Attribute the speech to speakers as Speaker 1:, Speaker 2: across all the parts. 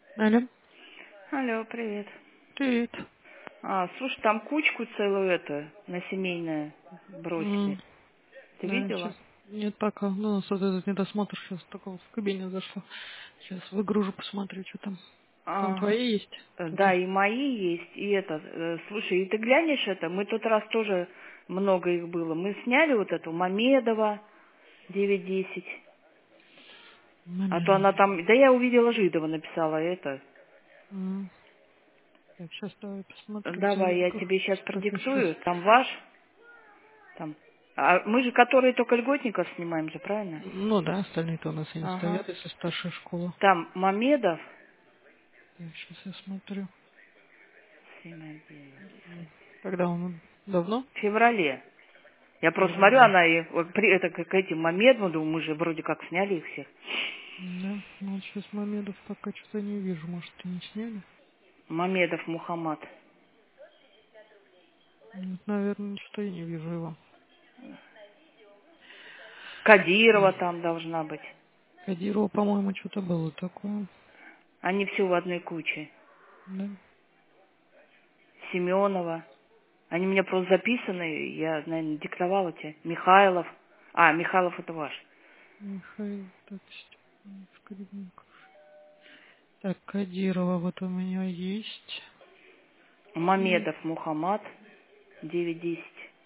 Speaker 1: Алло,
Speaker 2: Алло, привет.
Speaker 1: привет.
Speaker 2: Слушай, там кучку целую на семейное бросили.
Speaker 1: М,
Speaker 2: Ты
Speaker 1: Да, сейчас
Speaker 2: видела?
Speaker 1: нет пока. Ну, у нас вот этот недосмотр сейчас только вот в кабине зашла. Сейчас выгружу, посмотрю, что там. Там
Speaker 2: А,
Speaker 1: твои есть
Speaker 2: да,
Speaker 1: что-то?
Speaker 2: и мои есть, и слушай, и ты глянешь мы тот раз тоже много их было. Мы сняли вот эту Мамедова 9-10, а то
Speaker 1: Момент.
Speaker 2: она там, да я увидела Жидова, написала это.
Speaker 1: М, Так, сейчас давай посмотрю
Speaker 2: Давай, я
Speaker 1: целенько.
Speaker 2: тебе сейчас
Speaker 1: Так, я сейчас...
Speaker 2: продиктую, там ваш, там. А мы же, которые только льготников снимаем же, правильно?
Speaker 1: Ну да, остальные-то у нас и не
Speaker 2: Ага.
Speaker 1: стоят, если старшая школа.
Speaker 2: Там Мамедов
Speaker 1: Так, сейчас я смотрю.
Speaker 2: 7-11.
Speaker 1: Когда он? Давно?
Speaker 2: В феврале. Я просто смотрю,
Speaker 1: М,
Speaker 2: она и вот это как этим Мамедовым, думаю, мы же вроде как сняли их всех.
Speaker 1: Да, ну вот сейчас Мамедов пока что-то не вижу, может, и не сняли.
Speaker 2: Мамедов Мухаммад.
Speaker 1: Нет, наверное, что я не вижу его.
Speaker 2: Кадирова там должна быть.
Speaker 1: Кадирова, по-моему, что-то было такое.
Speaker 2: Они все в одной куче.
Speaker 1: Да.
Speaker 2: Семенова. Они у меня просто записаны, я, наверное, диктовала тебе. Михайлов. Михайлов это ваш.
Speaker 1: Михаил, так, Степанов, Калиненко. Так, Кадирова вот у меня есть. М,
Speaker 2: Мамедов Мухаммад 9-10.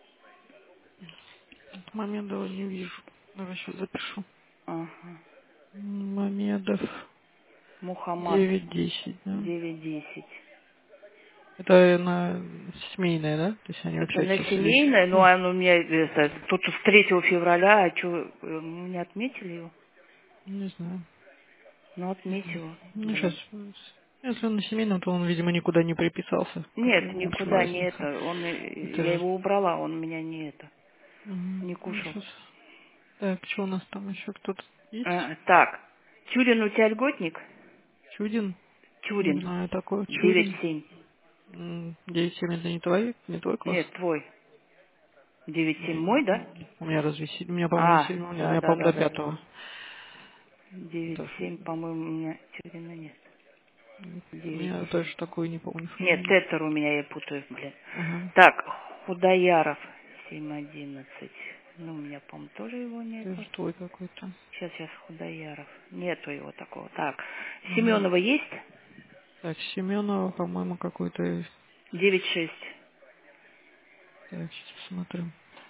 Speaker 1: Мамедова не вижу. Давай сейчас запишу.
Speaker 2: Ага.
Speaker 1: Мамедов
Speaker 2: Мухаммад
Speaker 1: 9-10, да?
Speaker 2: 9-10.
Speaker 1: Это на семейное, да? То есть они
Speaker 2: Это
Speaker 1: вообще
Speaker 2: на
Speaker 1: все здесь.
Speaker 2: семейное, но
Speaker 1: Ну,
Speaker 2: оно у меня тут с 3 февраля, а что, мы не отметили его?
Speaker 1: не знаю.
Speaker 2: Ну, отметила,
Speaker 1: Ну, сейчас.
Speaker 2: блин.
Speaker 1: Если он на семейном, то он, видимо, никуда не приписался.
Speaker 2: Нет,
Speaker 1: Какая больше
Speaker 2: никуда не
Speaker 1: разница?
Speaker 2: это.
Speaker 1: Это
Speaker 2: Я
Speaker 1: же...
Speaker 2: его убрала, он меня не не
Speaker 1: Ну,
Speaker 2: кушал.
Speaker 1: сейчас. Так, что у нас там еще кто-то есть?
Speaker 2: Так, Тюрин у тебя льготник?
Speaker 1: Чудин? Не
Speaker 2: Тюрин,
Speaker 1: знаю такого. Чудин?
Speaker 2: 9-7.
Speaker 1: 9-7 это не твой класс?
Speaker 2: Нет, твой. 9-7
Speaker 1: Не-
Speaker 2: мой, да?
Speaker 1: У меня разве у меня, по-моему, седьмого, у
Speaker 2: Да,
Speaker 1: меня,
Speaker 2: да,
Speaker 1: по-моему,
Speaker 2: да,
Speaker 1: до
Speaker 2: да.
Speaker 1: пятого. Это,
Speaker 2: 9-7, по-моему, у меня Тюрина нет.
Speaker 1: у меня
Speaker 2: 9-7.
Speaker 1: даже такую не помню
Speaker 2: Нет,
Speaker 1: фамилию.
Speaker 2: Тетер у меня, я путаю, блин.
Speaker 1: Ага.
Speaker 2: Так, Худояров 7-11. Ну, у меня, по-моему, тоже его нету.
Speaker 1: Это твой какой-то.
Speaker 2: Сейчас Худояров. Нету его такого. Так,
Speaker 1: Мгм.
Speaker 2: Семенова есть?
Speaker 1: Так, Семенова, по-моему, какой-то.
Speaker 2: 9-6.
Speaker 1: Так, сейчас смотрю.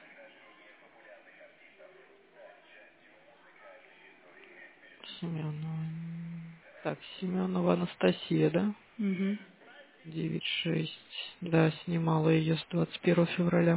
Speaker 1: Семенова. Так, Семенова Анастасия, да?
Speaker 2: Угу.
Speaker 1: 9-6. Да, снимала ее с 21 февраля.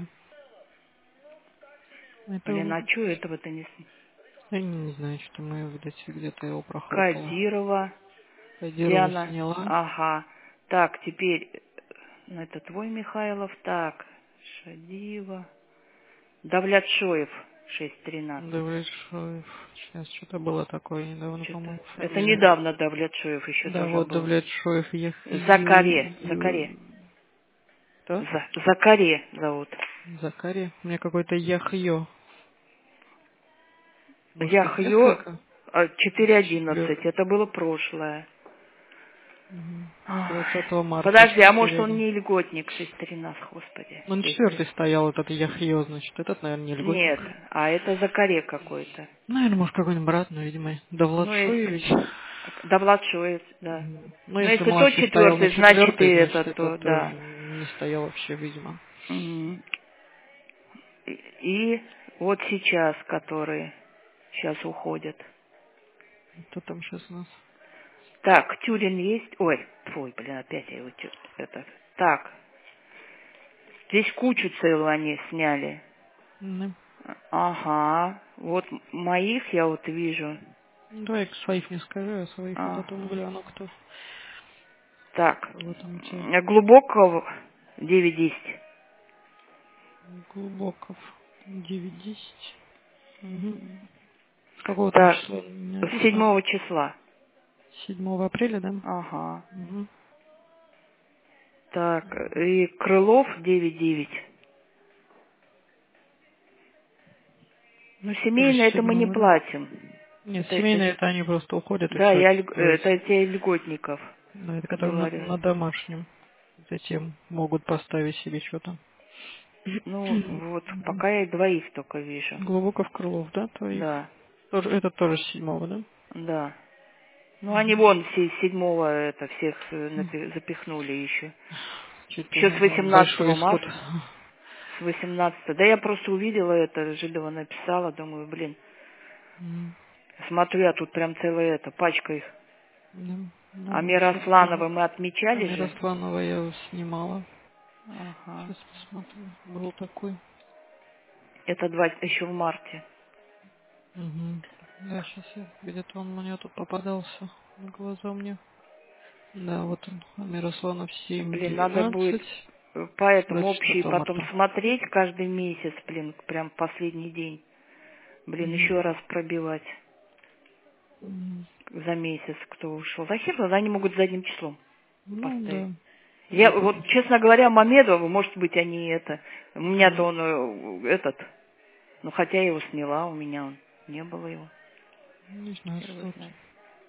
Speaker 1: Это,
Speaker 2: Блин, а чё этого-то не...
Speaker 1: я не знаю, что мы где-то его прохлопала.
Speaker 2: Кадирова,
Speaker 1: Кадирову
Speaker 2: Диана.
Speaker 1: сняла.
Speaker 2: Ага. Так, теперь, это твой Михайлов. Так, Шадиева. Давлят Шоев 6-13.
Speaker 1: Давлетшоев. Сейчас что-то было такое недавно,
Speaker 2: Что-то...
Speaker 1: по-моему,
Speaker 2: Это
Speaker 1: фамилия.
Speaker 2: недавно Давлетшоев еще
Speaker 1: Да,
Speaker 2: тоже
Speaker 1: вот
Speaker 2: был.
Speaker 1: Давлетшоев.
Speaker 2: Закаре. Закаре.
Speaker 1: Кто?
Speaker 2: Закаре зовут.
Speaker 1: Закари. У меня какой-то Яхьё. Может, их
Speaker 2: Яхьё
Speaker 1: несколько?
Speaker 2: 4-11.
Speaker 1: 4.
Speaker 2: Это было прошлое.
Speaker 1: С
Speaker 2: Ой.
Speaker 1: 20 марта
Speaker 2: Подожди, а может
Speaker 1: 4.
Speaker 2: он не льготник 6-13, господи.
Speaker 1: Ну, на
Speaker 2: Если...
Speaker 1: 4 стоял этот Яхьё, значит. Этот, наверное, не льготник.
Speaker 2: Нет, а это Закаре какой-то.
Speaker 1: Наверное, может, какой-нибудь брат, но, видимо,
Speaker 2: Ну, если...
Speaker 1: Давлатшоевич.
Speaker 2: Давлад Шоев, да.
Speaker 1: Ну,
Speaker 2: Но
Speaker 1: если
Speaker 2: если тот
Speaker 1: младший стоял на
Speaker 2: 4-й, значит и
Speaker 1: 4, значит,
Speaker 2: этот,
Speaker 1: этот
Speaker 2: то
Speaker 1: тоже
Speaker 2: да.
Speaker 1: не стоял вообще, видимо.
Speaker 2: Мгм. И вот сейчас, которые сейчас уходят.
Speaker 1: Кто там сейчас у нас?
Speaker 2: Так, Тюрин есть? Ой, твой, блин, опять я его... Так, здесь кучу целую они сняли.
Speaker 1: Ну,
Speaker 2: Ага, вот моих я вот вижу.
Speaker 1: давай своих не скажи, а своих я потом
Speaker 2: Ага.
Speaker 1: гляну, кто.
Speaker 2: Так,
Speaker 1: Кого там у тебя?
Speaker 2: Глубокого 9-10.
Speaker 1: Глубоков. 9-10. Угу. С какого там
Speaker 2: Так,
Speaker 1: числа? Не
Speaker 2: с
Speaker 1: написано.
Speaker 2: 7 числа.
Speaker 1: 7 апреля, да?
Speaker 2: Ага.
Speaker 1: Угу.
Speaker 2: Так, и Крылов 9-9. Ну,
Speaker 1: Тоже
Speaker 2: семейно это мы не
Speaker 1: 7, да?
Speaker 2: платим.
Speaker 1: Нет,
Speaker 2: Это если...
Speaker 1: семейные это они просто уходят и
Speaker 2: Да,
Speaker 1: все. То
Speaker 2: это
Speaker 1: есть,
Speaker 2: те льготников.
Speaker 1: Ну, это которые
Speaker 2: говорю.
Speaker 1: на домашнем. Затем могут поставить себе что-то.
Speaker 2: Ну, вот, пока я двоих только вижу.
Speaker 1: Глубоко в крылов, да, твоих?
Speaker 2: Да,
Speaker 1: Тоже, это тоже с 7-го, да?
Speaker 2: да. Ну, они
Speaker 1: Угу.
Speaker 2: вон все с 7-го это всех запихнули еще.
Speaker 1: Что-то
Speaker 2: Еще с
Speaker 1: большой
Speaker 2: 18
Speaker 1: исход.
Speaker 2: марта. С 18. Да я просто увидела это, Жидова написала, думаю, блин.
Speaker 1: М,
Speaker 2: Смотрю, я тут прям целая эта, пачка их.
Speaker 1: да.
Speaker 2: А
Speaker 1: Ну, сейчас тоже.
Speaker 2: Миросланова мы
Speaker 1: А
Speaker 2: отмечали же.
Speaker 1: Миросланова я снимала.
Speaker 2: Ага.
Speaker 1: Сейчас посмотрю. Был такой.
Speaker 2: Это два еще в марте.
Speaker 1: Угу. Да, сейчас я где-то он мне тут попадался на глаза мне. Да, вот он. А Миросланов
Speaker 2: Блин, надо будет
Speaker 1: 7-19.
Speaker 2: поэтому общий
Speaker 1: 24
Speaker 2: потом
Speaker 1: марта.
Speaker 2: смотреть каждый месяц, блин, прям последний день. Блин,
Speaker 1: Мгм.
Speaker 2: еще раз пробивать
Speaker 1: М,
Speaker 2: за месяц, кто ушел. Зачем тогда они могут задним числом
Speaker 1: Ну,
Speaker 2: поставить?
Speaker 1: да.
Speaker 2: Я
Speaker 1: Это,
Speaker 2: вот, честно говоря, Мамедова, может быть, они это... У меня-то
Speaker 1: м,
Speaker 2: он этот... Ну, хотя я его сняла, у меня он не было его.
Speaker 1: не знаю,
Speaker 2: Хер его
Speaker 1: что
Speaker 2: знает.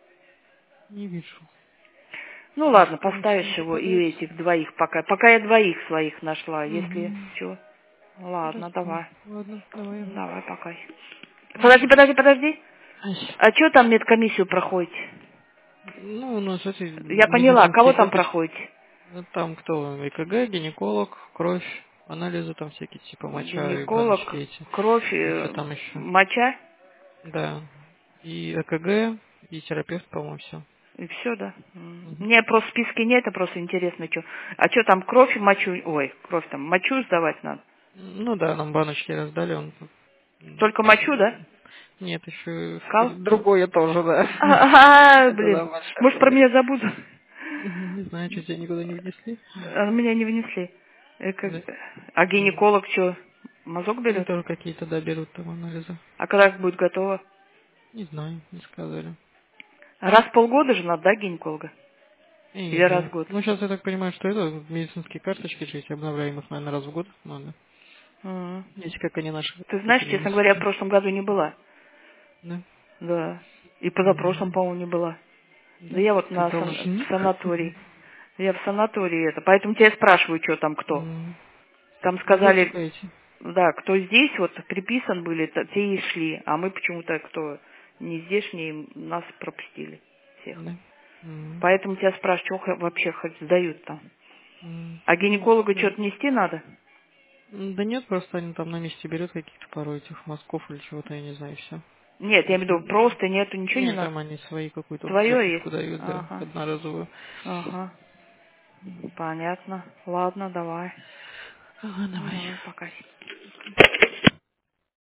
Speaker 1: не вижу.
Speaker 2: Ну,
Speaker 1: Может,
Speaker 2: ладно,
Speaker 1: кому-то не
Speaker 2: поставишь его и
Speaker 1: попадается.
Speaker 2: этих двоих пока. Пока я двоих своих нашла, если
Speaker 1: Угу.
Speaker 2: все. Ладно,
Speaker 1: Хорошо.
Speaker 2: давай.
Speaker 1: Ладно, давай.
Speaker 2: Давай, пока. Подожди,
Speaker 1: Мгм.
Speaker 2: подожди, подожди.
Speaker 1: Ай.
Speaker 2: А что там медкомиссию проходите?
Speaker 1: Ну, у нас эти
Speaker 2: Я поняла, кого
Speaker 1: медицинские
Speaker 2: там
Speaker 1: карточки.
Speaker 2: проходите?
Speaker 1: Ну, там кто? ЭКГ, гинеколог, кровь, анализы там всякие, типа моча и баночки
Speaker 2: Гинеколог,
Speaker 1: эти.
Speaker 2: кровь,
Speaker 1: И что там еще?
Speaker 2: моча
Speaker 1: Да. И ЭКГ, и терапевт, по-моему, все.
Speaker 2: и все, да? Мне просто списки нет, это просто интересно, что. А что там кровь и мочу? Ой, кровь там, мочу сдавать надо.
Speaker 1: Ну да, нам баночки раздали, он...
Speaker 2: Только мочу, да?
Speaker 1: Нет, еще
Speaker 2: Кал?
Speaker 1: другое тоже, да. Это
Speaker 2: Блин.
Speaker 1: нам
Speaker 2: Может, про
Speaker 1: отшафали.
Speaker 2: меня забудут.
Speaker 1: Не знаю, что тебя никуда не внесли.
Speaker 2: А меня не внесли.
Speaker 1: Да.
Speaker 2: А
Speaker 1: М.
Speaker 2: гинеколог что, мазок
Speaker 1: Они
Speaker 2: берет?
Speaker 1: тоже какие-то, да, берут там анализы.
Speaker 2: А когда будет готово?
Speaker 1: Не знаю, не сказали.
Speaker 2: Раз в полгода же надо, да, гинеколога?
Speaker 1: Я
Speaker 2: Или
Speaker 1: не
Speaker 2: раз
Speaker 1: знаю.
Speaker 2: в год?
Speaker 1: Ну, сейчас я так понимаю, что это медицинские карточки же, если обновляем их, наверное, раз в год надо.
Speaker 2: Мгм.
Speaker 1: Если как они наши
Speaker 2: Ты знаешь, честно говоря, я в
Speaker 1: перенесутся.
Speaker 2: прошлом году не была.
Speaker 1: Да?
Speaker 2: Да. И позапрошлом,
Speaker 1: М.
Speaker 2: по-моему, не была. Да
Speaker 1: Да?
Speaker 2: я вот
Speaker 1: Ты
Speaker 2: на
Speaker 1: там
Speaker 2: в
Speaker 1: жених?
Speaker 2: санатории. Я в санатории это. Поэтому тебя спрашиваю, что там кто.
Speaker 1: М.
Speaker 2: Там
Speaker 1: Где
Speaker 2: сказали,
Speaker 1: бухаете?
Speaker 2: да, кто здесь вот приписан были, те и шли. А мы почему-то, кто не здешние, нас пропустили всех.
Speaker 1: Да. М.
Speaker 2: Поэтому тебя спрашиваю, что вообще хоть сдают там.
Speaker 1: М.
Speaker 2: А
Speaker 1: Ну,
Speaker 2: гинекологу
Speaker 1: да.
Speaker 2: что-то нести надо?
Speaker 1: Да нет, просто они там на месте берут каких-то порой этих мазков или чего-то, я не знаю, все.
Speaker 2: Нет, я имею в виду,
Speaker 1: Если...
Speaker 2: просто нету, ничего не
Speaker 1: Нет,
Speaker 2: надо.
Speaker 1: там они свои какую-то
Speaker 2: Твое есть?
Speaker 1: записку дают, да,
Speaker 2: Ага,
Speaker 1: одноразовую.
Speaker 2: ага. Понятно. Ладно, давай.
Speaker 1: Ага,
Speaker 2: Давай,
Speaker 1: давай.
Speaker 2: пока.